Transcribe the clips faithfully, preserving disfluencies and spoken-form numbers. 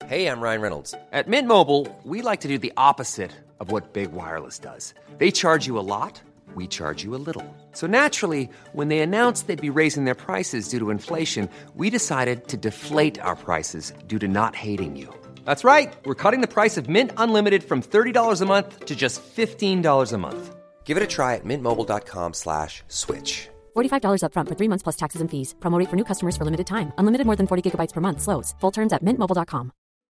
Hey, I'm Ryan Reynolds. At Mint Mobile, we like to do the opposite of what Big Wireless does. They charge you a lot, we charge you a little. So naturally, when they announced they'd be raising their prices due to inflation, we decided to deflate our prices due to not hating you. That's right. We're cutting the price of Mint Unlimited from thirty dollars a month to just fifteen dollars a month. Give it a try at mintmobile.com slash switch. forty-five dollars up front for three months plus taxes and fees. Promo rate for new customers for limited time. Unlimited more than forty gigabytes per month. Slows full terms at mint mobile dot com.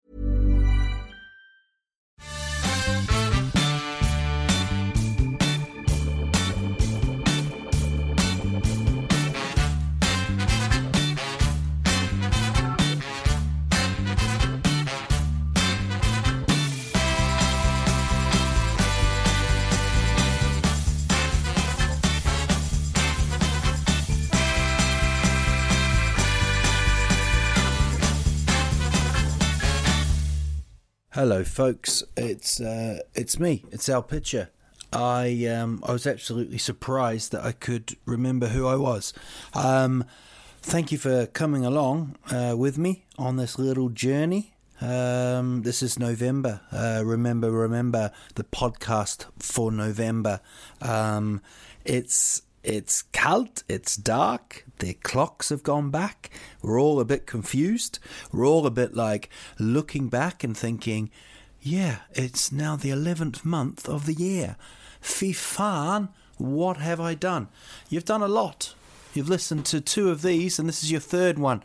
Hello, folks. It's uh, it's me. It's Al Pitcher. I um, I was absolutely surprised that I could remember who I was. Um, thank you for coming along uh, with me on this little journey. Um, this is November. Uh, remember, remember the podcast for November. Um, it's it's cold. It's dark. The clocks have gone back. We're all a bit confused. We're all a bit like looking back and thinking, yeah, it's now the eleventh month of the year. Fy fan, what have I done? You've done a lot. You've listened to two of these, and this is your third one.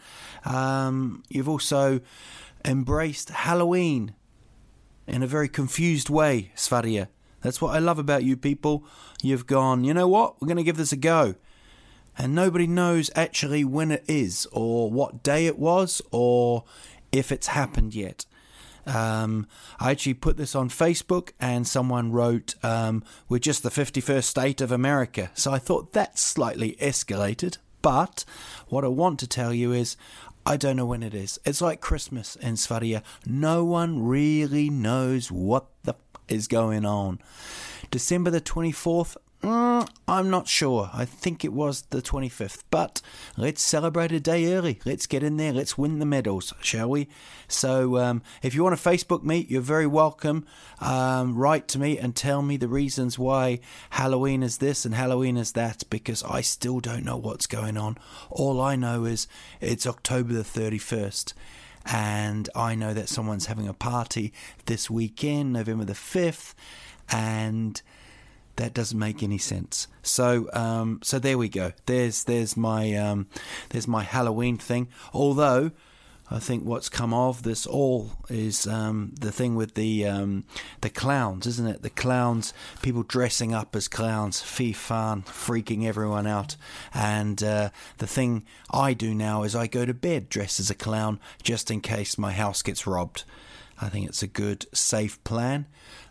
Um, you've also embraced Halloween in a very confused way, Sverige. That's what I love about you people. You've gone, you know what? We're going to give this a go. And nobody knows actually when it is, or what day it was, or if it's happened yet. Um, I actually put this on Facebook, and someone wrote, um, we're just the fifty-first state of America. So I thought that slightly escalated. But what I want to tell you is, I don't know when it is. It's like Christmas in Sverige. No one really knows what the f- is going on. December the twenty-fourth, mm, I'm not sure. I think it was the twenty-fifth. But let's celebrate a day early. Let's get in there. Let's win the medals, shall we? So um, if you want to Facebook me, you're very welcome. Um, write to me and tell me the reasons why Halloween is this and Halloween is that, because I still don't know what's going on. All I know is it's October the thirty-first. And I know that someone's having a party this weekend, November the fifth, and that doesn't make any sense. So, um, so there we go. There's there's my um, there's my Halloween thing. Although I think what's come of this all is um, the thing with the um, the clowns, isn't it? The clowns, people dressing up as clowns, fy fan, freaking everyone out. And uh, the thing I do now is I go to bed dressed as a clown just in case my house gets robbed. I think it's a good, safe plan.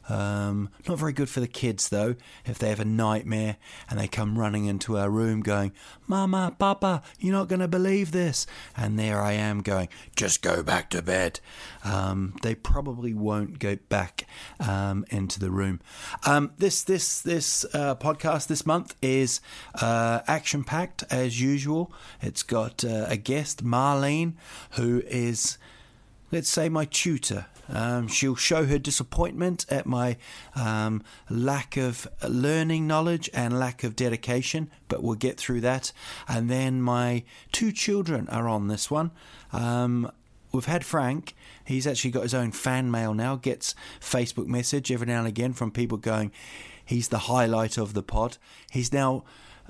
Um, not very good for the kids, though, if they have a nightmare and they come running into our room going, Mama, Papa, you're not going to believe this. And there I am going, just go back to bed. Um, they probably won't go back um, into the room. Um, this this this uh, podcast this month is uh, action-packed, as usual. It's got uh, a guest, Marlene, who is, let's say, my tutor. Um, she'll show her disappointment at my um, lack of learning knowledge and lack of dedication, but we'll get through that. And then my two children are on this one. Um, we've had Frank. He's actually got his own fan mail now, gets Facebook message every now and again from people going, he's the highlight of the pod. He's now...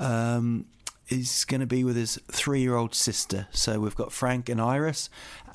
Um, He's going to be with his three-year-old sister. So we've got Frank and Iris,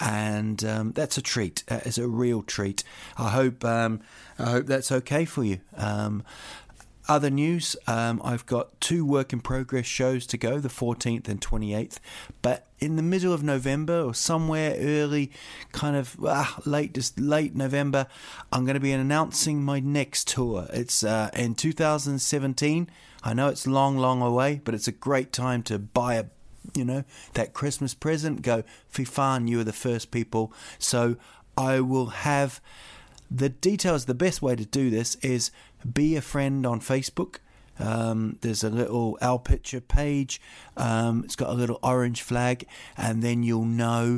and um, that's a treat. That is a real treat. I hope um, I hope that's okay for you. Um, other news, um, I've got two work-in-progress shows to go, the fourteenth and twenty-eighth. But in the middle of November or somewhere early, kind of ah, late, just late November, I'm going to be announcing my next tour. It's uh, in two thousand seventeen. I know it's long, long away, but it's a great time to buy a, you know, that Christmas present. Go, fy fan, you are the first people. So I will have the details. The best way to do this is be a friend on Facebook. Um, there's a little Al Pitcher page. Um, it's got a little orange flag, and then you'll know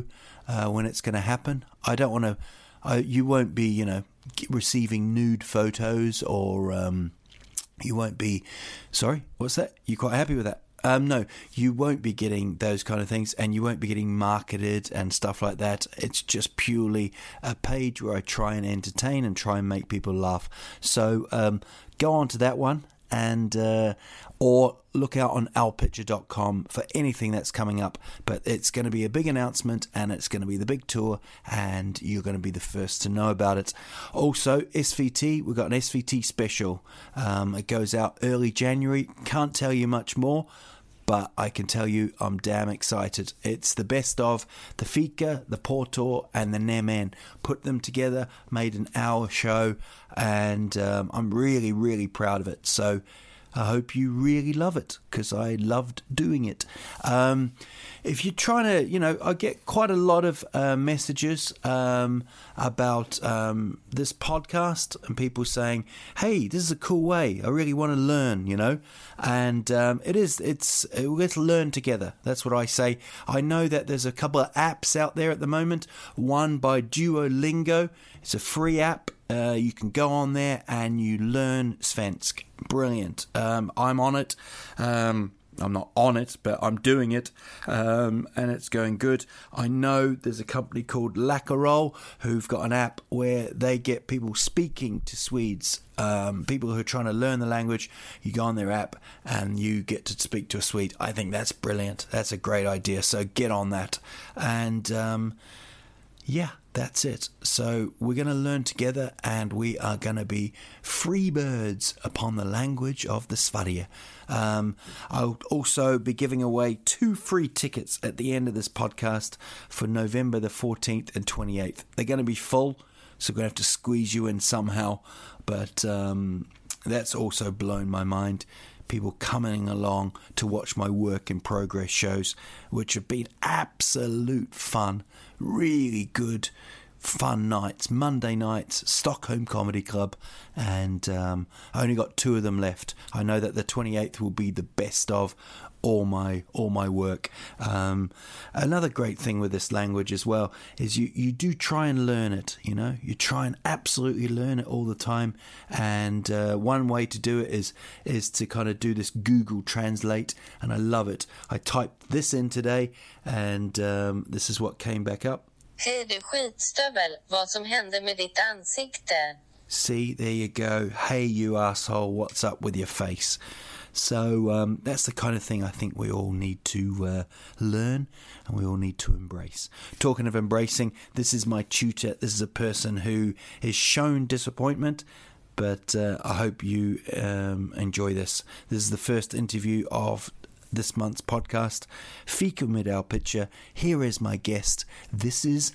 uh, when it's going to happen. I don't want to. Uh, you won't be, you know, receiving nude photos, or um, you won't be. Sorry, what's that? You quite happy with that? Um, no, you won't be getting those kind of things, and you won't be getting marketed and stuff like that. It's just purely a page where I try and entertain and try and make people laugh. So um, go on to that one, and uh, or look out on al pitcher dot com for anything that's coming up. But it's going to be a big announcement, and it's going to be the big tour, and you're going to be the first to know about it. Also, S V T, we've got an S V T special. Um, it goes out early January. Can't tell you much more, but I can tell you I'm damn excited. It's the best of the Fika, the Portor, and the Nemen. Put them together, made an hour show, and um, I'm really, really proud of it. So I hope you really love it, because I loved doing it. Um, if you're trying to, you know, I get quite a lot of uh, messages um, about um, this podcast, and people saying, hey, this is a cool way. I really want to learn, you know. And um, it is, it's, let's learn together. That's what I say. I know that there's a couple of apps out there at the moment. One by Duolingo. It's a free app. Uh, you can go on there and you learn Svensk. Brilliant. Um, I'm on it. Um, I'm not on it, but I'm doing it, um, and it's going good. I know there's a company called Läkerol who've got an app where they get people speaking to Swedes, um, people who are trying to learn the language. You go on their app and you get to speak to a Swede. I think that's brilliant. That's a great idea. So get on that. And um, yeah, that's it. So we're going to learn together, and we are going to be free birds upon the language of the Sverige. Um, I'll also be giving away two free tickets at the end of this podcast for November the fourteenth and twenty-eighth. They're going to be full, so we're going to have to squeeze you in somehow. But um, that's also blown my mind. People coming along to watch my work in progress shows, which have been absolute fun, really good, fun nights. Monday nights, Stockholm Comedy Club, and um, I only got two of them left. I know that the twenty-eighth will be the best of all my all my work. Um, another great thing with this language as well is you, you do try and learn it, you know. You try and absolutely learn it all the time, and uh, one way to do it is is to kind of do this Google Translate, and I love it. I typed this in today, and um, this is what came back up. Hej du skitstövel, vad som hände med ditt ansikte? See, there you go. Hey you asshole, what's up with your face? So um, that's the kind of thing I think we all need to uh, learn, and we all need to embrace. Talking of embracing, this is my tutor. This is a person who has shown disappointment, but uh, I hope you um, enjoy this. This is the first interview of this month's podcast, Fika med Al Pitcher. Here is my guest. This is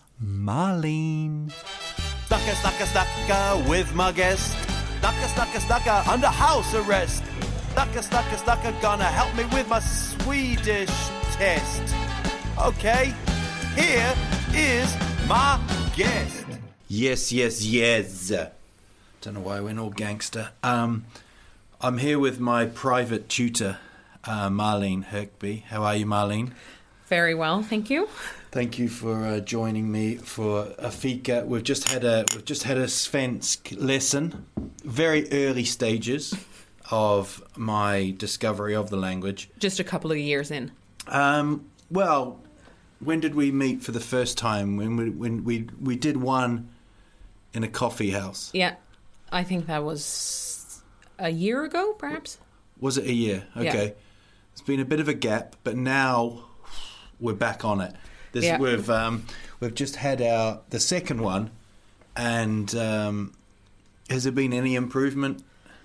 Marlene. Snacka, snacka, snacka with my guest. Snacka, snacka, snacka under house arrest. Snacka, snacka, snacka gonna help me with my Swedish test. Okay, here is my guest. Yes, yes, yes. Don't know why I went all gangster. Um, I'm here with my private tutor, uh, Marlene Herkby. How are you, Marlene? Very well, thank you. Thank you for uh, joining me for a fika. We've just had a we've just had a Svensk lesson. Very early stages of my discovery of the language. Just a couple of years in. Um, well, when did we meet for the first time? When we when we we did one in a coffee house. Yeah, I think that was a year ago, perhaps. Was it a year? Okay. Yeah. It's been a bit of a gap, but now we're back on it. This yeah. we've um, we've just had our the second one, and um, has there been any improvement?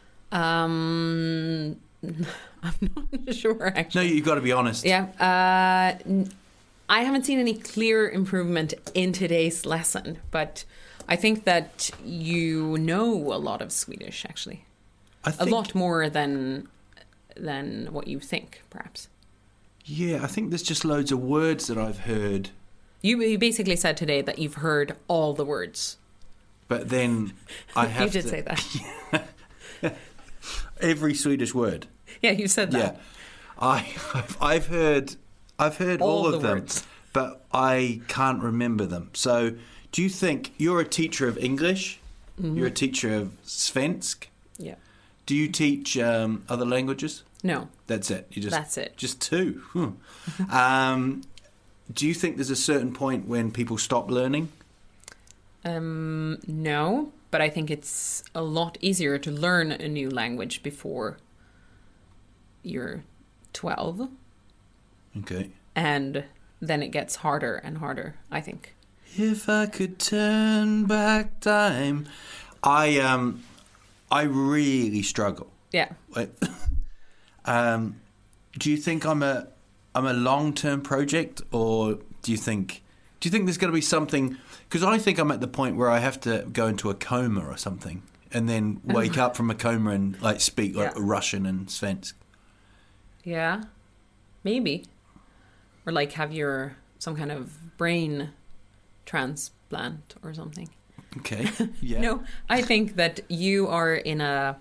Um, I'm not sure actually. No, you've got to be honest. Yeah, uh, I haven't seen any clear improvement in today's lesson, but I think that you know a lot of Swedish actually, I think, a lot more than than what you think, perhaps. Yeah, I think there's just loads of words that I've heard. You, you basically said today that you've heard all the words. But then I have You did to, say that. Every Swedish word. Yeah, you said that. Yeah, I, I've, I've heard, I've heard all, All of the them. words. but I can't remember them. So, do you think you're a teacher of English? Mm-hmm. You're a teacher of Svensk? Yeah. Do you teach um, other languages? No. That's it. You just That's it. Just two. Hmm. um, do you think there's a certain point when people stop learning? Um, no, but I think it's a lot easier to learn a new language before you're twelve. Okay. And then it gets harder and harder, I think. If I could turn back time, I um, I really struggle. Yeah. Wait. um, do you think I'm a I'm a long term project, or do you think do you think there's going to be something? Because I think I'm at the point where I have to go into a coma or something, and then wake up from a coma and like speak like Yeah. Russian and Svensk. Yeah, maybe. Or like have your some kind of brain transplant or something. Okay. Yeah. No, I think that you are in a...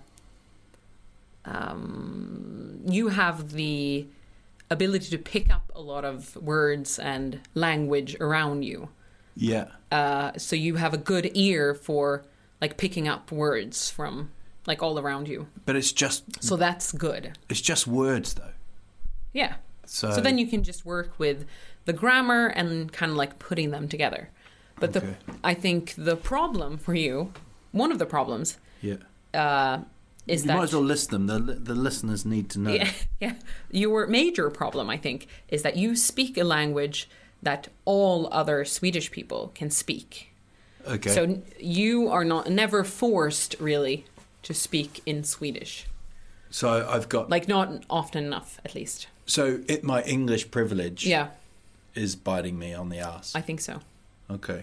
Um, you have the ability to pick up a lot of words and language around you. Yeah. Uh, so you have a good ear for like picking up words from like all around you. But it's just So that's good. it's just words though. Yeah. So, So then you can just work with the grammar and kind of like putting them together. But Okay. the I think the problem for you, one of the problems, yeah. uh, is You that might as well list them. The the listeners need to know. yeah, yeah, your major problem, I think, is that you speak a language that all other Swedish people can speak. Okay. So n- you are not never forced really to speak in Swedish, So I've got like not often enough, at least. so it my English privilege Yeah, is biting me on the ass. I think so. Okay.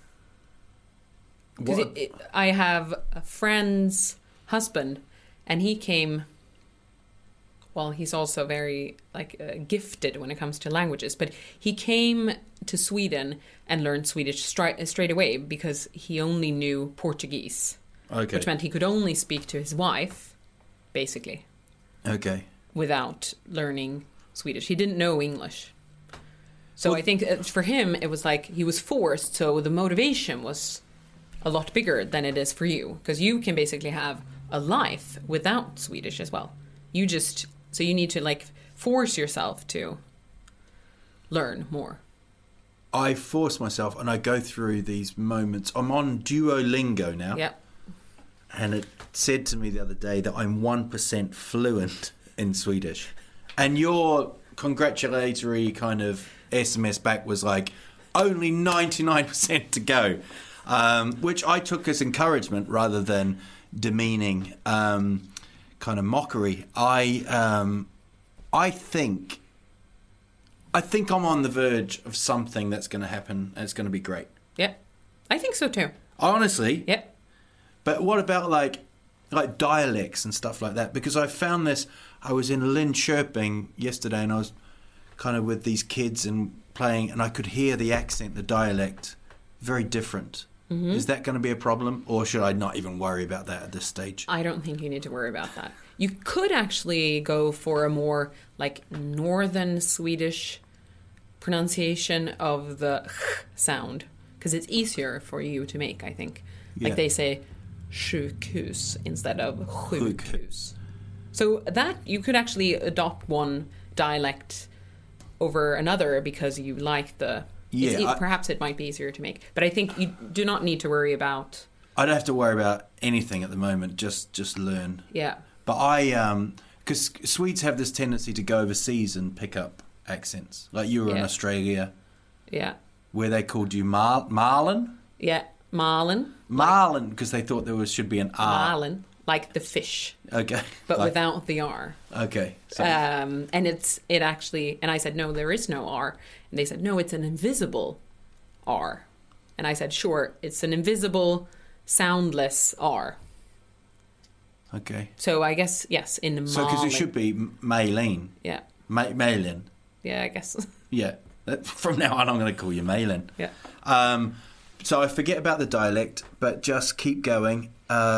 Because What- I have a friend's husband, and he came. Well, he's also very like uh, gifted when it comes to languages, but he came to Sweden and learned Swedish stri- straight away because he only knew Portuguese, Okay. which meant he could only speak to his wife, basically, Okay. without learning Swedish. He didn't know English. So Well- I think uh, for him, it was like he was forced, so the motivation was a lot bigger than it is for you. Because you can basically have a life without Swedish as well. You just, so you need to like force yourself to learn more. I force myself, and I go through these moments. I'm on Duolingo now, Yeah. and it said to me the other day that I'm one percent fluent in Swedish, and your congratulatory kind of S M S back was like only ninety-nine percent to go, um, which I took as encouragement rather than demeaning um, kind of mockery. I um, I think I think I'm on the verge of something that's going to happen, and it's going to be great. Yeah. I think so too. Honestly, Yeah. but what about like like dialects and stuff like that? Because I found this. I was in Linköping yesterday, and I was kind of with these kids and playing, and I could hear the accent, the dialect, very different. Mm-hmm. Is that going to be a problem, or should I not even worry about that at this stage? I don't think you need to worry about that. You could actually go for a more like northern Swedish pronunciation of the ch sound, because it's easier for you to make, I think. Yeah. Like they say sjukhus instead of sjukhus. So that you could actually adopt one dialect over another because you like the Yeah, it's- it- I- perhaps it might be easier to make. But I think you do not need to worry about I don't have to worry about anything at the moment. Just just learn. yeah. But I, um, because Swedes have this tendency to go overseas and pick up accents. Like you were in Yeah. Australia, Yeah. where they called you Mar- Marlin? Yeah. Marlin. Marlin, because they thought there was should be an R. Marlin, like the fish, Okay. but Like- without the R. Okay. So, Um, and it's it actually, and I said no, there is no R, and they said no, it's an invisible R, and I said sure, it's an invisible, soundless R. okay. So I guess yes, in Malin. So, because it should be M- Maylene. Yeah, Ma- Maylin. yeah, I guess. Yeah. That- From now on, I'm going to call you Maylin. Yeah. Um, so I forget about the dialect, but just keep going.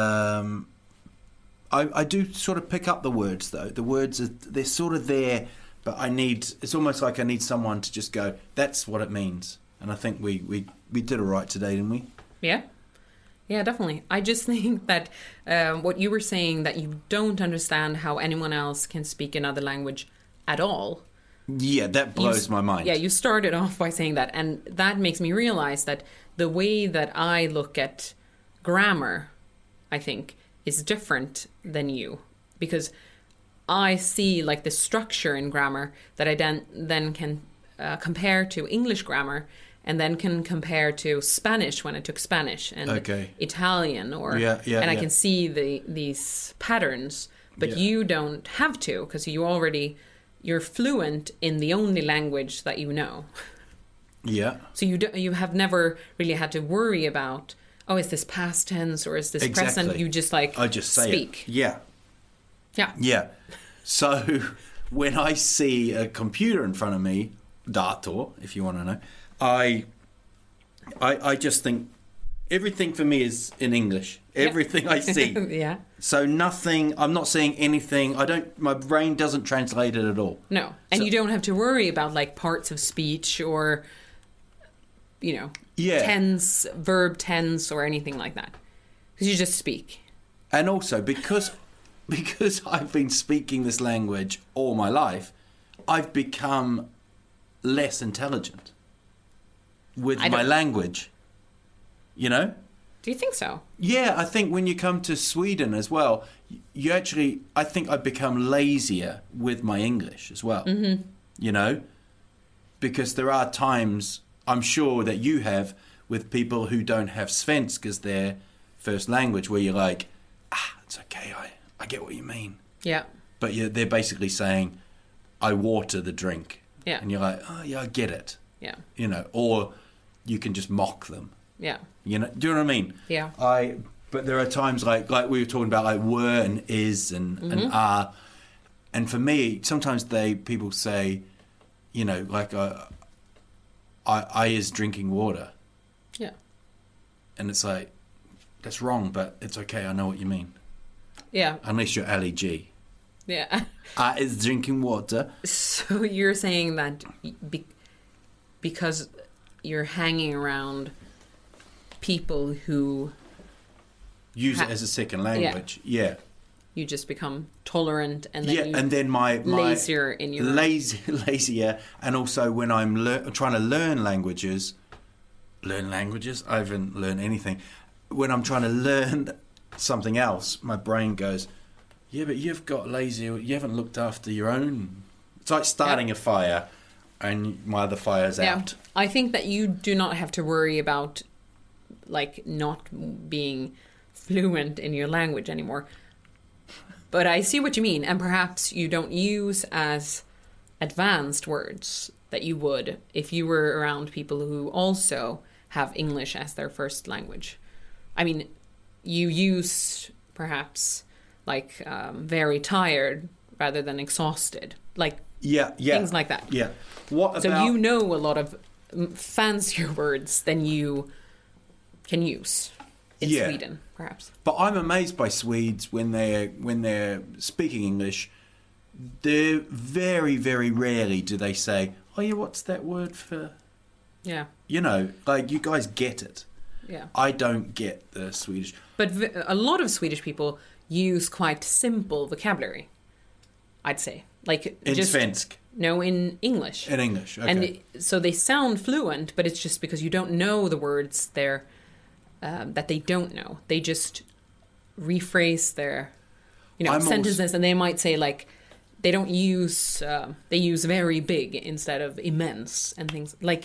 Um, I, I do sort of pick up the words, though. The words, are, they're sort of there, but I need. It's almost like I need someone to just go. That's what it means. And I think we we we did all right today, didn't we? Yeah. Yeah, definitely. I just think that um, what you were saying, that you don't understand how anyone else can speak another language at all. Yeah, that blows You- my mind. Yeah, you started off by saying that, and that makes me realize that the way that I look at grammar, I think, is different than you, because I see like the structure in grammar that I then then can uh, compare to English grammar, and then can compare to Spanish when I took Spanish, and Okay. Italian, or Yeah, yeah, and I yeah. can see the these patterns, but Yeah. you don't have to, because you already you're fluent in the only language that you know. Yeah. So you do, you have never really had to worry about, oh, is this past tense or is this present? Exactly. You just like I just say speak. it. Yeah. Yeah. Yeah. So when I see a computer in front of me, dator, if you want to know, I, I, I just think everything for me is in English. Everything I see. Yeah. So nothing. I'm not seeing anything. I don't. My brain doesn't translate it at all. No. And So- you don't have to worry about like parts of speech or, you know, Yeah. tense, verb tense or anything like that. Because you just speak. And also because because I've been speaking this language all my life, I've become less intelligent with I my don't- language. You know? Do you think so? Yeah, I think when you come to Sweden as well, you actually, I think I've become lazier with my English as well. Mm-hmm. You know? Because there are times, I'm sure that you have, with people who don't have Svensk as their first language, where you're like, ah, it's okay, I, I get what you mean. Yeah. But you they're basically saying, I water the drink. Yeah. And you're like, oh, yeah, I get it. Yeah. You know, or you can just mock them. Yeah. You know, do you know what I mean? Yeah. I. But there are times like like we were talking about like were and is and Mm-hmm. and are, and for me sometimes they people say, you know, like uh, I I is drinking water, Yeah. and it's like that's wrong, but it's okay. I know what you mean. Yeah. Unless you're Ali G. Yeah. I is drinking water. So you're saying that be- because you're hanging around people who Use Ha- it as a second language. Yeah. you just become tolerant and then Yeah, you and then my, my lazier in your lazy lazier, and also when I'm lear- trying to learn languages, learn languages. I haven't learned anything. When I'm trying to learn something else, my brain goes, "Yeah, but you've got lazy. You haven't looked after your own." It's like starting Yeah. a fire, and my other fire's yeah. out. I think that you do not have to worry about like not being fluent in your language anymore. But I see what you mean, and perhaps you don't use as advanced words that you would if you were around people who also have English as their first language. I mean, you use perhaps like um, very tired rather than exhausted, like Yeah, yeah, things like that. Yeah. What about? So you know a lot of mm, fancier words than you can use in Yeah. Sweden, perhaps. But I'm amazed by Swedes when they're when they're speaking English. They're very, very rarely do they say, "Oh yeah, what's that word for?" Yeah, You know, like you guys get it. yeah. I don't get the Swedish. But v- a lot of Swedish people use quite simple vocabulary, I'd say. Like In just Svensk. no, in English. In English, okay. And it- so they sound fluent, but it's just because you don't know the words there um, that they don't know. They just rephrase their, you know, I'm sentences, also- and they might say like they don't use um, they use very big instead of immense and things like.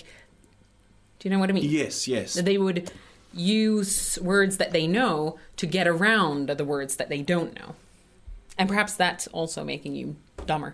Do you know what I mean? Yes, yes. They would use words that they know to get around the words that they don't know. And perhaps that's also making you dumber.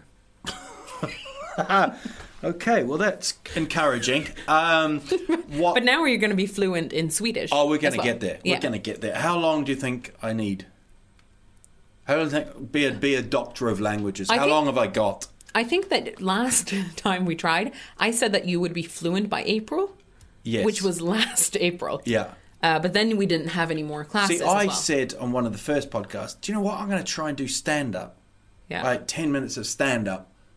Okay, well that's encouraging. Um, what? But now you're going to be fluent in Swedish. oh, we're going as to well. get there. Yeah. We're going to get there. How long do you think I need? How long do you think be a be a doctor of languages? I How think- long have I got? I think that last time we tried, I said that you would be fluent by April, Yes. which was last April. Yeah. Uh, but then we didn't have any more classes. See, as I well. said on one of the first podcasts, do you know what? I'm going to try and do stand up. yeah. Like ten minutes of stand up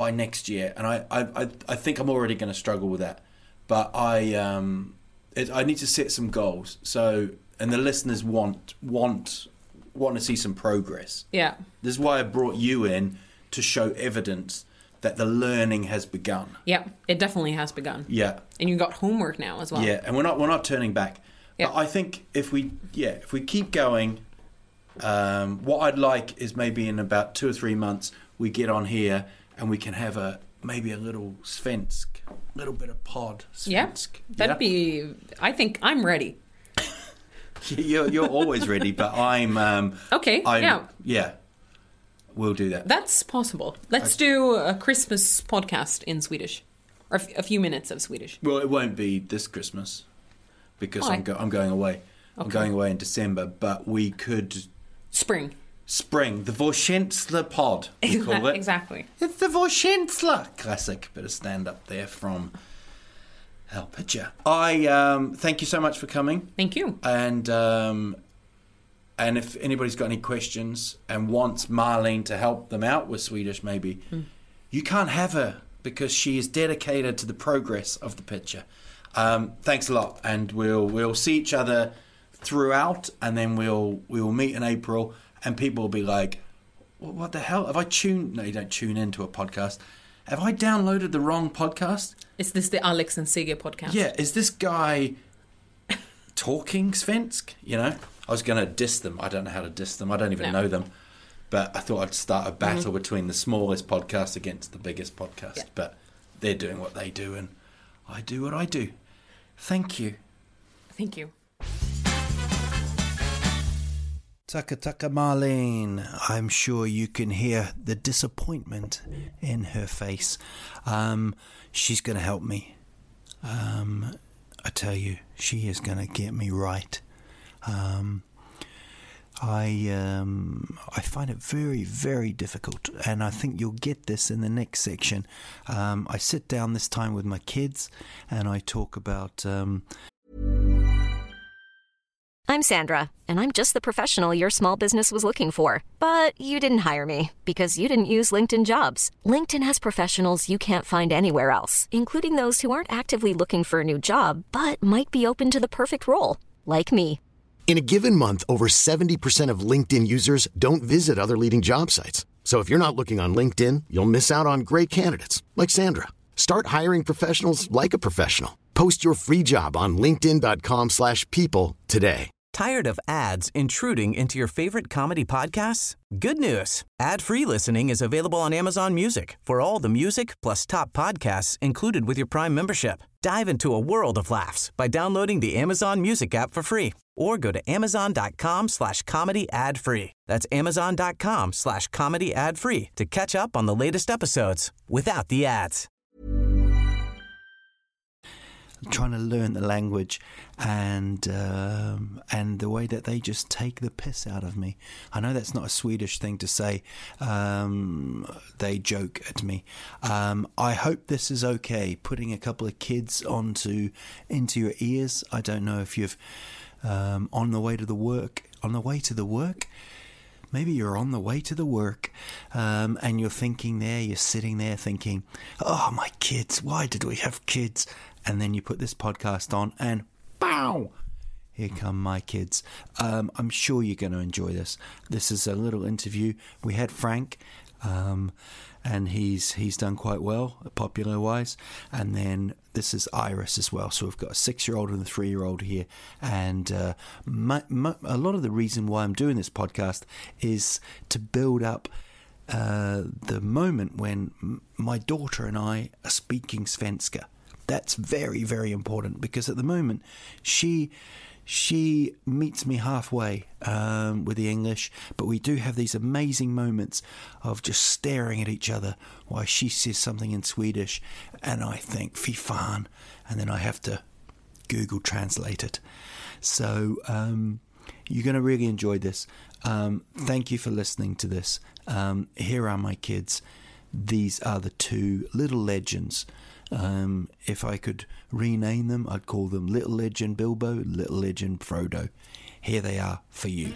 by next year, and I, I, I think I'm already going to struggle with that. But I um, it, I need to set some goals. So, and the listeners want want want to see some progress. Yeah. This is why I brought you in, to show evidence that the learning has begun. Yeah, it definitely has begun. Yeah. And you got homework now as well. Yeah, and we're not we're not turning back. Yeah. But I think if we yeah if we keep going, um, what I'd like is maybe in about two or three months we get on here and we can have a maybe a little svensk, little bit of pod svensk. Yeah, that'd yeah? be. I think I'm ready. You're you're always ready, but I'm um, okay. I'm, yeah, yeah, we'll do that. That's possible. Let's do a Christmas podcast in Swedish, or a, f- a few minutes of Swedish. Well, it won't be this Christmas because Why? I'm go- I'm going away. I'm Okay. going away in December, but we could Spring. spring the Vorkänsla pod. We call it. Exactly. It's the Vorkänsla classic bit of stand up there from Al Pitcher. I um, thank you so much for coming. Thank you. And um, and if anybody's got any questions and wants Marlene to help them out with Swedish, maybe Mm. you can't have her because she is dedicated to the progress of the picture. Um, thanks a lot, and we'll we'll see each other throughout, and then we'll we will meet in April, and people will be like, well, "What the hell? Have I tuned?" No, you don't tune into a podcast. Have I downloaded the wrong podcast? Is this the Alex and Sigge podcast? Yeah, is this guy talking svensk? You know, I was going to diss them. I don't know how to diss them. I don't even No. know them. But I thought I'd start a battle mm-hmm. between the smallest podcast against the biggest podcast. Yeah. But they're doing what they do, and I do what I do. Thank you. Thank you. Taka taka Marlene, I'm sure you can hear the disappointment in her face. Um, she's going to help me. Um, I tell you, she is going to get me right. Um, I um, I find it very, very difficult, and I think you'll get this in the next section. Um, I sit down this time with my kids, and I talk about... Um, I'm Sandra, and I'm just the professional your small business was looking for. But you didn't hire me because you didn't use LinkedIn Jobs. LinkedIn has professionals you can't find anywhere else, including those who aren't actively looking for a new job, but might be open to the perfect role, like me. In a given month, over seventy percent of LinkedIn users don't visit other leading job sites. So if you're not looking on LinkedIn, you'll miss out on great candidates like Sandra. Start hiring professionals like a professional. Post your free job on linkedin.com slash people today. Tired of ads intruding into your favorite comedy podcasts? Good news. Ad-free listening is available on Amazon Music for all the music plus top podcasts included with your Prime membership. Dive into a world of laughs by downloading the Amazon Music app for free or go to amazon.com slash comedy ad free. That's amazon.com slash comedy ad free to catch up on the latest episodes without the ads. Trying to learn the language and um, and the way that they just take the piss out of me. I know that's not a Swedish thing to say. Um, they joke at me. Um, I hope this is okay. Putting a couple of kids onto into your ears. I don't know if you've um, on the way to the work. On the way to the work. Maybe you're on the way to the work um, and you're thinking there, you're sitting there thinking, oh, my kids, why did we have kids? And then you put this podcast on and bow, here come my kids. Um, I'm sure you're going to enjoy this. This is a little interview. We had Frank, um, and he's he's done quite well, popular-wise. And then this is Iris as well. So we've got a six-year-old and a three-year-old here. And uh, my, my, a lot of the reason why I'm doing this podcast is to build up uh, the moment when m- my daughter and I are speaking Svenska. That's very, very important because at the moment she she meets me halfway um, with the English, but we do have these amazing moments of just staring at each other while she says something in Swedish and I think fy fan, and then I have to Google translate it. So um, you're going to really enjoy this. Um, thank you for listening to this. Um, here are my kids. These are the two little legends. Um, if I could rename them, I'd call them Little Legend Bilbo, Little Legend Frodo. Here they are for you.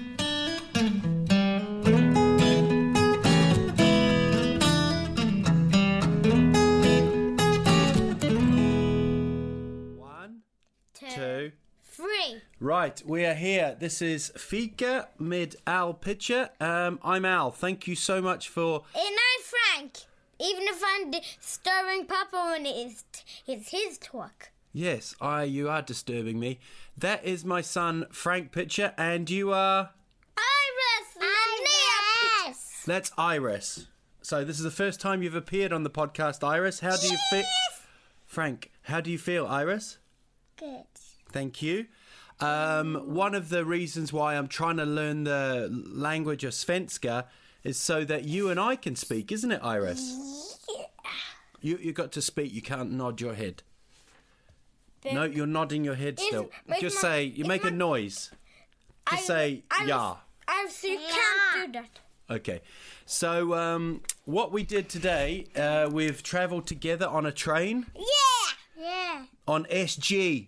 Right, we are here. This is Fika med Al Pitcher. Um, I'm Al. Thank you so much for... And I'm Frank. Even if I'm disturbing Papa when it's, it's his talk. Yes, I. you are disturbing me. That is my son, Frank Pitcher, and you are... Iris! Iris! That's Iris. So this is the first time you've appeared on the podcast, Iris. How do you feel... Frank, how do you feel, Iris? Good. Thank you. Um, one of the reasons why I'm trying to learn the language of Svenska is so that you and I can speak, isn't it, Iris? Yeah. You you got to speak. You can't nod your head. But no, you're nodding your head still. If, Just my, say, you make my, a noise. Just I, say, I, yeah. I so you can't do that. Okay. So um, what we did today, uh, we've travelled together on a train. Yeah. Yeah. On S G.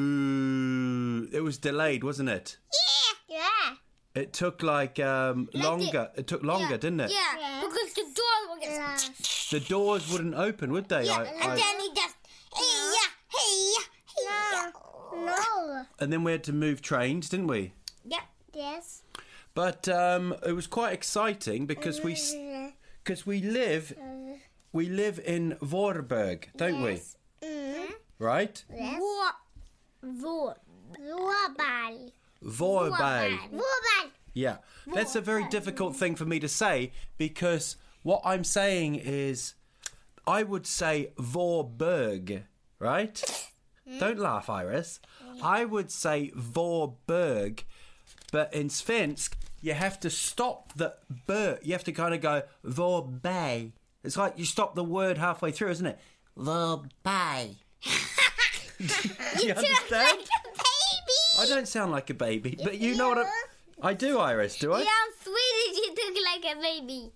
Boo. It was delayed, wasn't it? Yeah. Yeah. It took like um, like longer. It, it took longer, yeah. didn't it? Yeah. yeah. Because the door would get... The doors wouldn't open, would they? Yeah. I, and I... then he just... Hey, yeah. Hey, yeah. No. No. And then we had to move trains, didn't we? Yeah. Yes. But um, it was quite exciting because we... Because we live... We live in Voorburg, don't yes. we? Mm-hmm. Right? Yes. Vor, Voorburg. Voorburg. Voorburg. Yeah. That's a very difficult thing for me to say because what I'm saying is I would say Voorburg, right? Mm. Don't laugh, Iris. I would say Voorburg, but in Svensk, you have to stop the b. You have to kind of go Voorburg. It's like you stop the word halfway through, isn't it? Voorburg. Do you understand? Like a baby. I don't sound like a baby, but you know what I... I do, Iris, do I? Yeah, I'm Swedish, you look like a baby.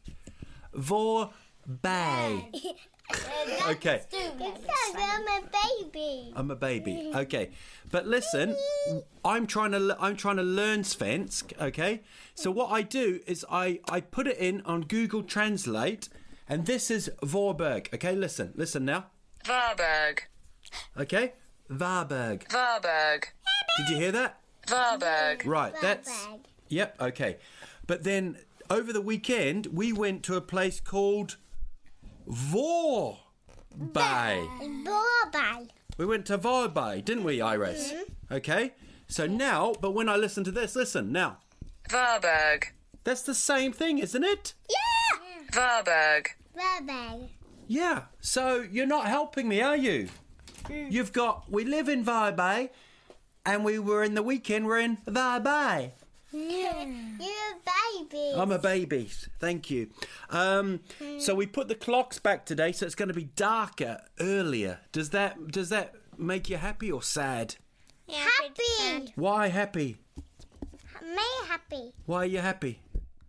Voorburg. Okay. Because I'm a baby. I'm a baby. Okay. But listen, I'm trying to I'm trying to learn Svensk, okay? So what I do is I, I put it in on Google Translate, and this is Voorburg. Okay, listen. Listen now. Varberg. Okay? Varberg. Varberg. Did you hear that? Varberg. Right, that's... Yep, okay. But then, over the weekend, we went to a place called Voorburg. Voorburg. We went to Voorburg, didn't we, Iris? Mm-hmm. Okay? So now, but when I listen to this, listen, now. Varberg. That's the same thing, isn't it? Yeah! Varberg. Varberg. Yeah, so you're not helping me, are you? Mm. You've got, we live in Varberg, and we were in the weekend, we're in Varberg. Yeah. You're a baby. I'm a baby, thank you. Um, mm. So we put the clocks back today, so it's going to be darker earlier. Does that does that make you happy or sad? Yeah, happy. Why happy? Me happy. Why are you happy?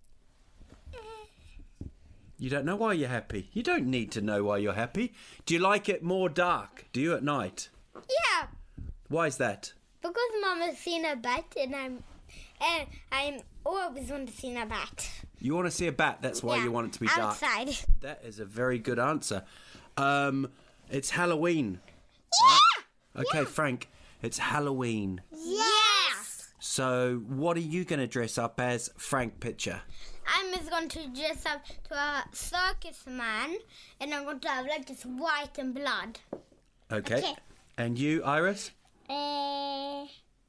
You don't know why you're happy. You don't need to know why you're happy. Do you like it more dark? Do you at night? Yeah. Why is that? Because Mama's seen a bat and I'm and I'm always want to see a bat. You want to see a bat, that's why yeah. you want it to be dark. Outside. That is a very good answer. Um, it's Halloween. Yeah! Right? Okay, yeah. Frank, it's Halloween. Yes! So what are you going to dress up as, Frank Pitcher? I'm just going to dress up to a circus man, and I'm going to have like this white and blood. Okay. okay. And you, Iris? Uh,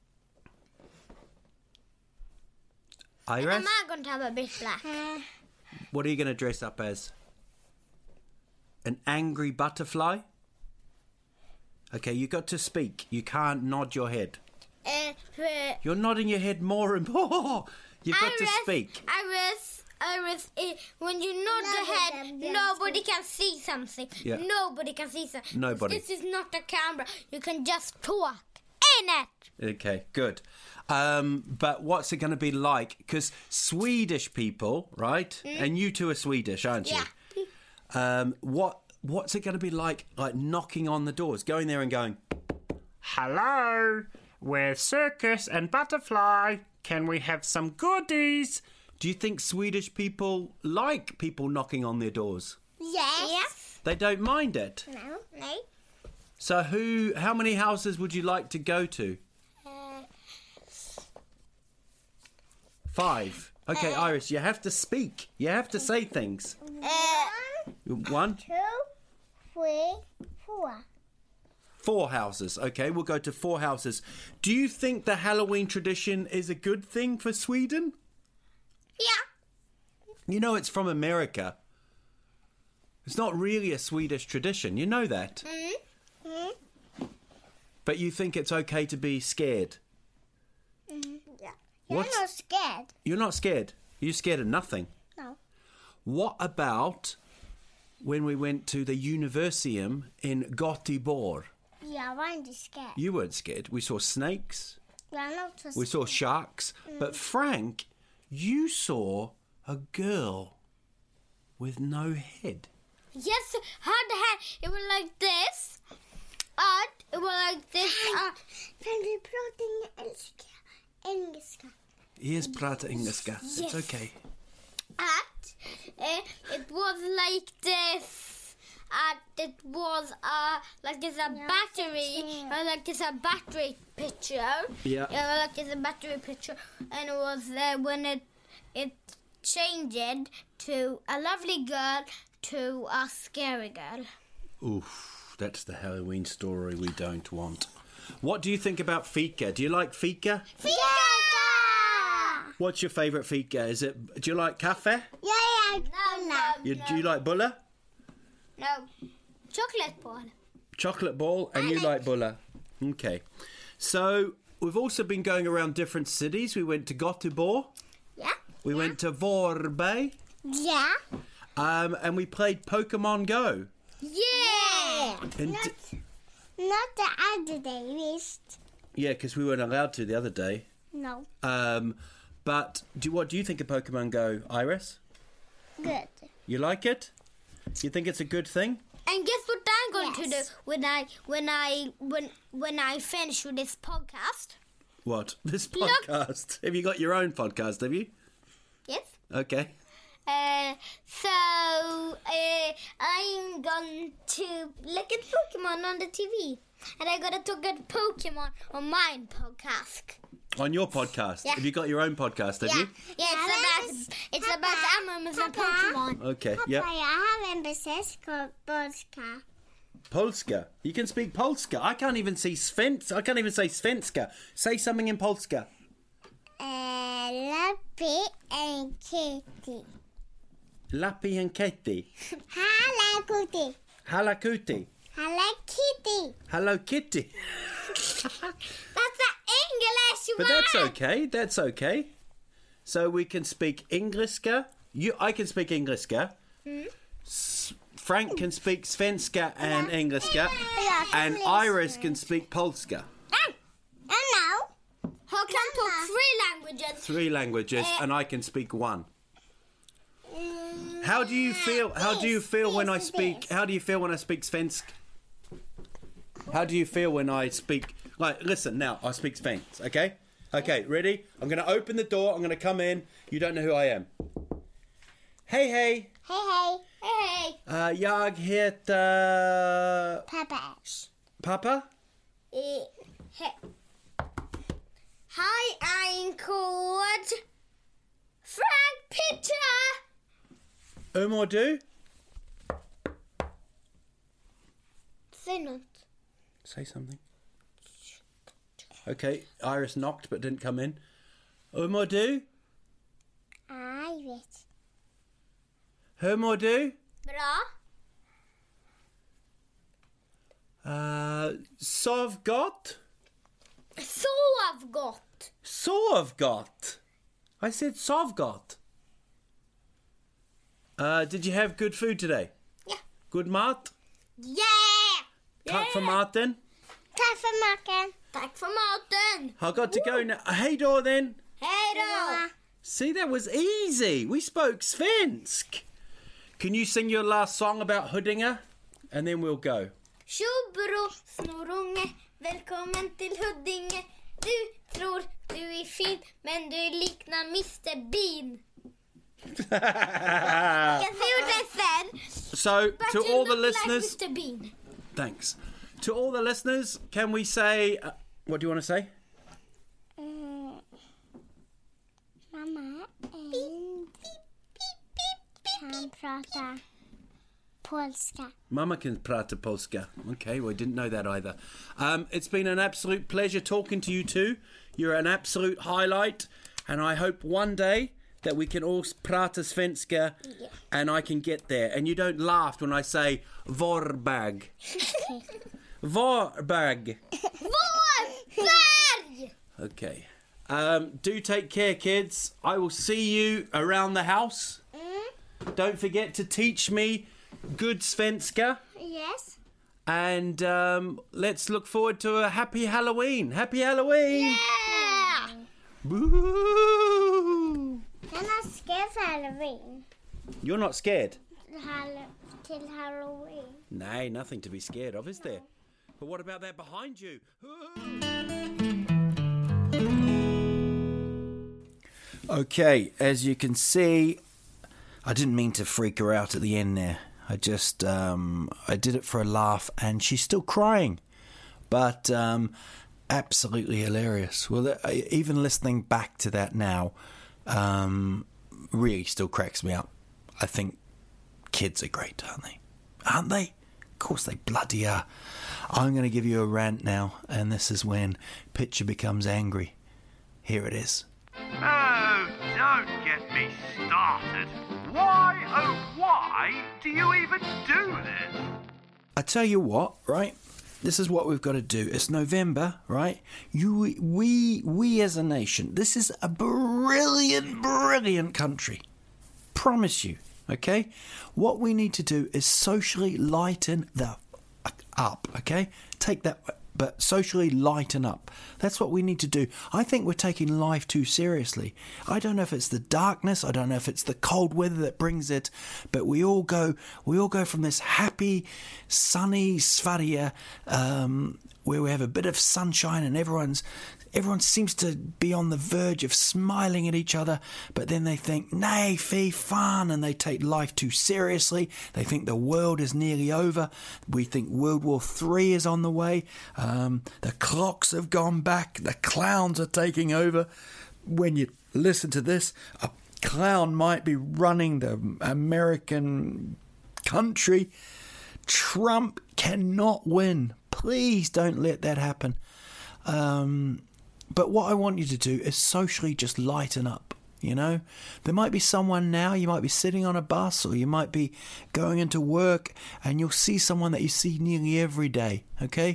Iris? And I'm going to have a bit black. Uh, what are you going to dress up as? An angry butterfly? Okay, you got to speak. You can't nod your head. Uh, uh, You're nodding your head more and more. You've got Iris, to speak. Iris, Iris, uh, when you nod no, the head, nobody can see something. Yeah. Nobody can see something. Nobody. This is not a camera. You can just talk in it. Okay, good. Um, but what's it going to be like? Because Swedish people, right? Mm. And you two are Swedish, aren't you? Yeah. Um, what What's it going to be like, like knocking on the doors, going there and going, "Hello, we're Circus and Butterfly. Can we have some goodies?" Do you think Swedish people like people knocking on their doors? Yes. yes. They don't mind it? No. No. So who? How many houses would you like to go to? Uh, Five. Okay, Uh, Iris, you have to speak. You have to say things. One, two, three, four. four houses. Okay, we'll go to four houses. Do you think the Halloween tradition is a good thing for Sweden? Yeah. You know it's from America. It's not really a Swedish tradition. You know that. Mm-hmm. But you think it's okay to be scared? Mm-hmm. Yeah. You're What's- not scared. You're not scared. You're scared of nothing. No. What about when we went to the Universium in Göteborg? Yeah, I'm just scared. You weren't scared. We saw snakes. You're not so We saw scared. sharks. But Frank, you saw a girl with no head. Yes, had the head. It was like this. And it was like this. Uh, Can vi prata engelska? Engelska. Here's prata engelska. It's Yes. okay. At uh, it was like this. And it was uh like it's a battery, uh, like it's a battery picture. Yeah. Yeah, like it's a battery picture, and it was uh, when it it changed to a lovely girl to a scary girl. Oof, that's the Halloween story we don't want. What do you think about fika? Do you like fika? Fika! What's your favourite fika? Is it? Do you like cafe? Yeah, yeah. No, no, You, do you like bulla? no. Chocolate ball. Chocolate ball, and you like bulla. Okay. So we've also been going around different cities. We went to Göteborg. Yeah. We went to Vorberg. Yeah. Um, and we played Pokemon Go. Yeah. And Not, d- not the other day, least. yeah, because we weren't allowed to the other day. No. Um, but do what do you think of Pokemon Go, Iris? Good. You like it? You think it's a good thing? And guess what I'm going to do when I when I when when I finish with this podcast? What? This Look. podcast? Have you got your own podcast? Have you? Yes. Okay. Uh, so uh, I'm going to look at Pokemon on the T V, and I'm gonna talk about Pokemon on my podcast. On your podcast? Yeah. Have you got your own podcast? Have yeah, you? yeah. It's about it's about animals and Pokemon. Okay. Yeah. jag har en precis polska. Polska. You can speak Polska. I can't even see Svenska. I can't even say Svenska. Say something in Polska. Lappi and Kitty. Lappi and Kitty. Hello, Kitty. Halakuti. Hello, Kitty. Hello Kitty. That's an English But word. that's okay. That's okay. So we can speak Engliska. You, I can speak Engliska. S- Frank can speak Svenska and Engliska. And Iris can speak Polska. And now, how can talk three languages? Three languages, and I can speak one. How do you feel? How do you feel when I speak? How do you feel when I speak Svensk? How do you feel when I speak? Like, listen now. I speak Svensk. Okay. Okay. Ready? I'm going to open the door. I'm going to come in. You don't know who I am. Hey, hey. Hey, hey. Hey, hey. Uh, jag heter Papa. Papa. Eh, hey. Hi, I'm called Frank Pitcher. Hur mår du? Say not. Say something. Okay. Iris knocked but didn't come in. Hur mår du? I vet. Hur mår du? Bra. Uh, sov gott. Sov gott. Sov gott. I said sov gott. Uh, did you have good food today? Yeah. Good mat? Yeah. Tack för maten. Tack för maten. Tack för maten. I got to go now. Hej då then. Hej då. See, that was easy. We spoke Svensk. Can you sing your last song about Huddinge? And then we'll go. Tjobro, snorunge, välkommen till Huddinge. Du tror du är fin, men du liknar mister Bean. Jag ser det sen. So, But to you all the look listeners, like mister Bean. thanks. To all the listeners, can we say, uh, what do you want to say? Mamma. prata polska. Mama can prata polska. Okay, well, I didn't know that either. Um, it's been an absolute pleasure talking to you two. You're an absolute highlight, and I hope one day that we can all prata svenska, yeah. and I can get there. And you don't laugh when I say Vorberg. Vorberg. Vorberg! Okay. Um, do take care, kids. I will see you around the house. Mm. Don't forget to teach me good svenska. Yes. And um, let's look forward to a happy Halloween. Happy Halloween! Yeah! Boo! I'm not scared of Halloween. You're not scared? Hall- till Halloween. Nay, nothing to be scared of, is there? But what about that behind you? Okay, as you can see, I didn't mean to freak her out at the end there. I just, um, I did it for a laugh, and she's still crying. But um, absolutely hilarious. Well, even listening back to that now, um, really still cracks me up. I think kids are great, aren't they? Aren't they? Of course they bloody are. I'm going to give you a rant now, and this is when Pitcher becomes angry. Here it is. Oh, don't get me started. Why, oh why, do you even do this? I tell you what, right? This is what we've got to do. It's November, right? You, we, we as a nation, this is a brilliant, brilliant country. Promise you, okay? What we need to do is socially lighten the up, okay? Take that, but socially lighten up. That's what we need to do. I think we're taking life too seriously. I don't know if it's the darkness, I don't know if it's the cold weather that brings it, but we all go, we all go from this happy, sunny Sverige, um, where we have a bit of sunshine and everyone's Everyone seems to be on the verge of smiling at each other, but then they think, nay, fee, fun, and they take life too seriously. They think the world is nearly over. We think World War Three is on the way. Um, the clocks have gone back. The clowns are taking over. When you listen to this, a clown might be running the American country. Trump cannot win. Please don't let that happen. Um... But what I want you to do is socially just lighten up, you know? There might be someone now, you might be sitting on a bus or you might be going into work and you'll see someone that you see nearly every day, okay?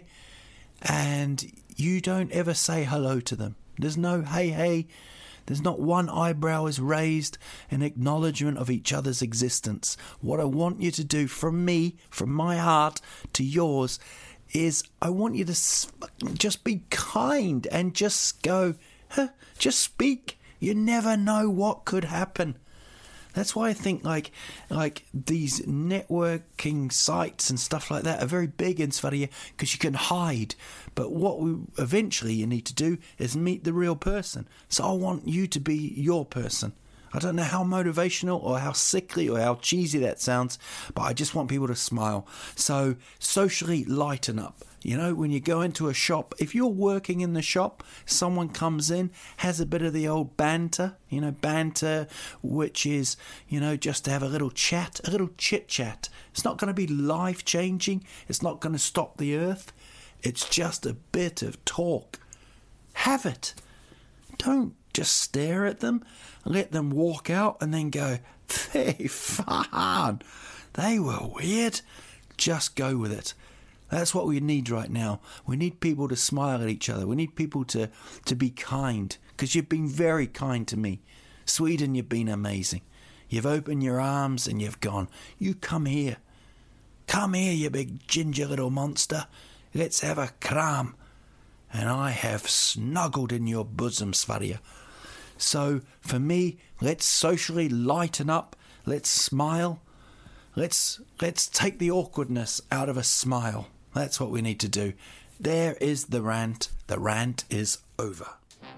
And you don't ever say hello to them. There's no hey, hey. There's not one eyebrow is raised in acknowledgement of each other's existence. What I want you to do from me, from my heart to yours, is I want you to just be kind and just go, huh, just speak. You never know what could happen. That's why I think like like these networking sites and stuff like that are very big in Sverige because you can hide. But what we eventually you need to do is meet the real person. So I want you to be your person. I don't know how motivational or how sickly or how cheesy that sounds, but I just want people to smile. So socially lighten up. You know, when you go into a shop, if you're working in the shop, someone comes in, has a bit of the old banter, you know, banter, which is, you know, just to have a little chat, a little chit-chat. It's not going to be life-changing. It's not going to stop the earth. It's just a bit of talk. Have it. Don't just stare at them. Let them walk out and then go, they fun. They were weird. Just go with it. That's what we need right now. We need people to smile at each other. We need people to, to be kind, because you've been very kind to me. Sweden, you've been amazing. You've opened your arms and you've gone, you come here. Come here, you big ginger little monster. Let's have a kram. And I have snuggled in your bosom, Sverige. So, for me, let's socially lighten up. Let's smile. Let's let's take the awkwardness out of a smile. That's what we need to do. There is the rant. The rant is over.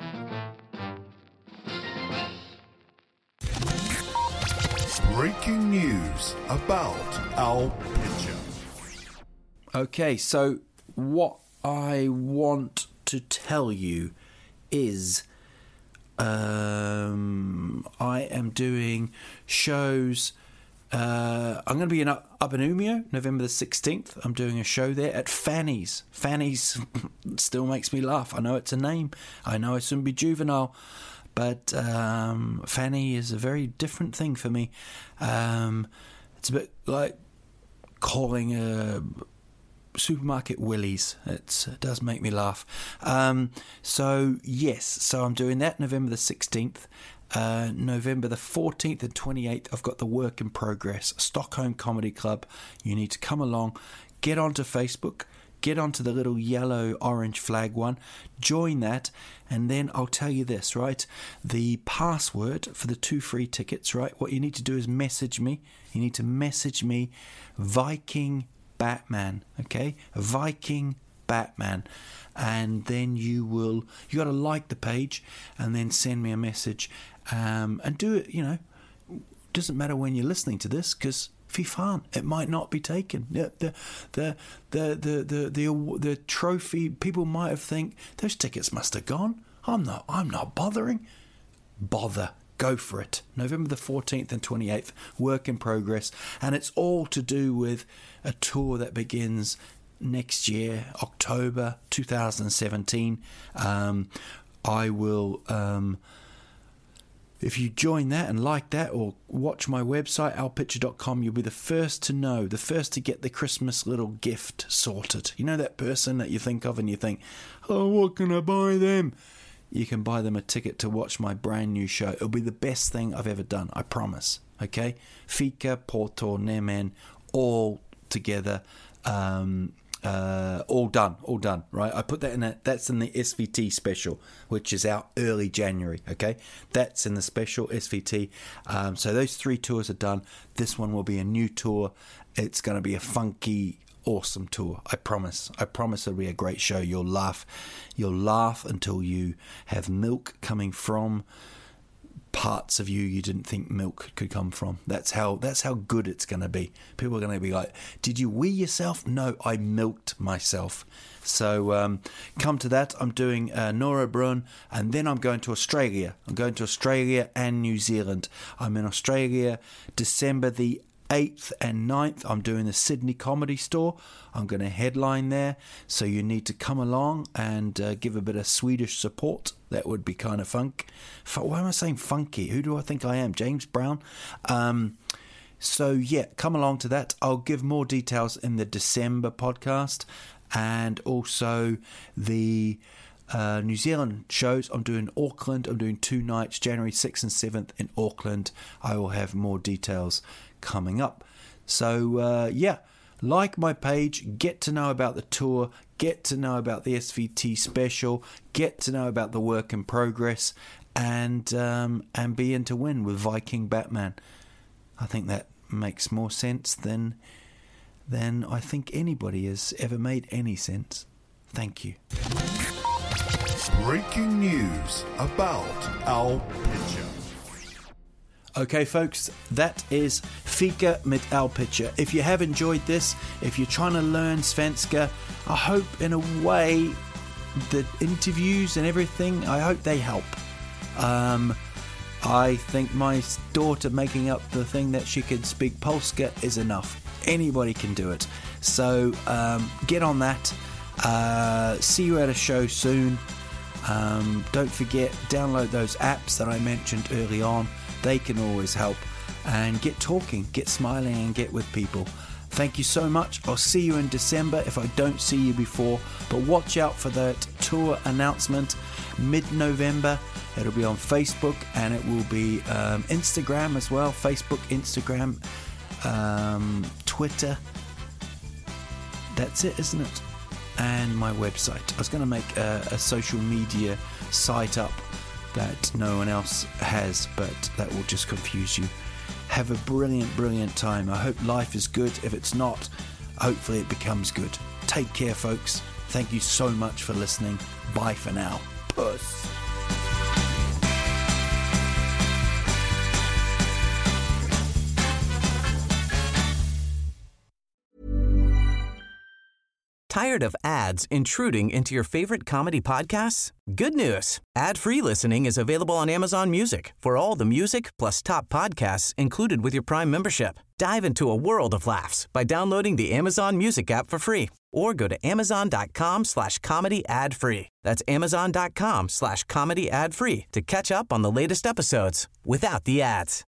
Breaking news about Al Pitcher. Okay, so what I want to tell you is um, I am doing shows Uh, I'm going to be in up, up in Umeå, November the sixteenth. I'm doing a show there at Fanny's. Fanny's still makes me laugh. I know it's a name. I know I shouldn't be juvenile. But um, Fanny is a very different thing for me. Um, it's a bit like calling a supermarket Willie's. It's, it does make me laugh. Um, so, yes, so I'm doing that November the sixteenth. Uh, November the fourteenth and twenty-eighth, I've got the Work in Progress, Stockholm Comedy Club. You need to come along, get onto Facebook, get onto the little yellow orange flag one, join that, and then I'll tell you this, right? The password for the two free tickets, right? What you need to do is message me. You need to message me Viking Batman, okay? Viking Batman. And then you will, you got to like the page and then send me a message. Um, and do it, you know, doesn't matter when you're listening to this, because fy fan, it might not be taken. The the the the the the, the, the trophy, people might have think those tickets must have gone. I'm not I'm not bothering. Bother. Go for it. November the fourteenth and twenty-eighth, Work in Progress. And it's all to do with a tour that begins next year, October two thousand seventeen. Um, I will... Um, If you join that and like that, or watch my website, al pitcher dot com, you'll be the first to know, the first to get the Christmas little gift sorted. You know that person that you think of and you think, oh, what can I buy them? You can buy them a ticket to watch my brand new show. It'll be the best thing I've ever done, I promise. Okay? Fika, Porto, Nemen, all together. Um... Uh, all done, all done, right? I put that in a, that's in the S V T special, which is out early January, okay? That's in the special S V T. Um, so those three tours are done. This one will be a new tour. It's going to be a funky, awesome tour. I promise. I promise it'll be a great show. You'll laugh. You'll laugh until you have milk coming from parts of you you didn't think milk could come from. That's how that's how good it's going to be. People are going to be like, did you wee yourself? No, I milked myself. So um, come to that. I'm doing uh, Nora Brun, and then I'm going to Australia. I'm going to Australia and New Zealand. I'm in Australia December the eighth and ninth. I'm doing the Sydney Comedy Store. I'm going to headline there, so you need to come along and uh, give a bit of Swedish support. That would be kind of funk. Why am I saying funky? Who do I think I am? James Brown? Um, so yeah, come along to that. I'll give more details in the December podcast, and also the uh, New Zealand shows. I'm doing Auckland. I'm doing two nights, January sixth and seventh in Auckland. I will have more details coming up. So uh, yeah, like my page, get to know about the tour, get to know about the S V T special, get to know about the Work in Progress, and um, and be in to win with Viking Batman. I think that makes more sense than than I think anybody has ever made any sense. Thank you. Breaking news about Al Pitcher. Okay, folks, that is Fika mit Al Pitcher. If you have enjoyed this, if you're trying to learn Svenska, I hope in a way the interviews and everything, I hope they help. Um, I think my daughter making up the thing that she can speak Polska is enough. Anybody can do it. So um, get on that. Uh, see you at a show soon. Um, don't forget, download those apps that I mentioned early on. They can always help. And get talking, get smiling, and get with people. Thank you so much. I'll see you in December if I don't see you before. But watch out for that tour announcement mid-November. It'll be on Facebook, and it will be um, Instagram as well. Facebook, Instagram, um, Twitter. That's it, isn't it? And my website. I was going to make a, a social media site up that no one else has, but that will just confuse you. Have a brilliant, brilliant time. I hope life is good. If it's not, hopefully it becomes good. Take care, folks. Thank you so much for listening. Bye for now. Puss. Tired of ads intruding into your favorite comedy podcasts? Good news. Ad-free listening is available on Amazon Music for all the music plus top podcasts included with your Prime membership. Dive into a world of laughs by downloading the Amazon Music app for free or go to amazon.com slash comedy ad free. That's amazon.com slash comedy ad free to catch up on the latest episodes without the ads.